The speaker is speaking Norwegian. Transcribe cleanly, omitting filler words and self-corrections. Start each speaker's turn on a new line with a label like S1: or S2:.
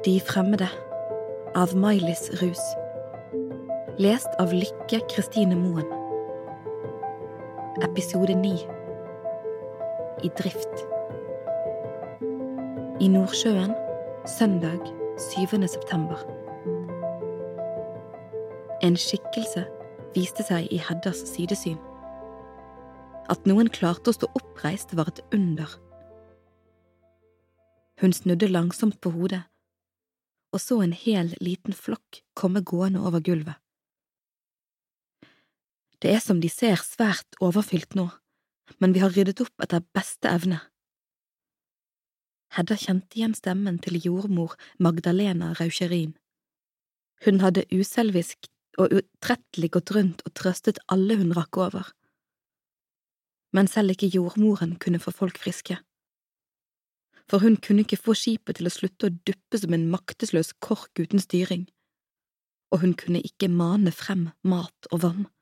S1: De fremmede av Maj-Lis Rus. Lest av Lykke Kristine Moen. Episode 9. I drift. I Nordsjøen, søndag 7. september. En skikkelse viste seg i Heddas sidesyn. At noen klarte å stå oppreist var et under. Hun snudde langsomt på hodet, og så en hel liten flokk komme gående over gulvet. Det som de ser svært overfylt nå, men vi har ryddet opp etter beste evne. Hedda kjente igjen stemmen til jordmor Magdalena Raucherin. Hun hadde uselvisk og utrettelig gått rundt og trøstet alle hun rakk over. Men selv ikke jordmoren kunne få folk friske. For hun kunne ikke få skipet til å slutte å duppe som en maktesløs kork uten styring, og hun kunne ikke mane frem mat og vann.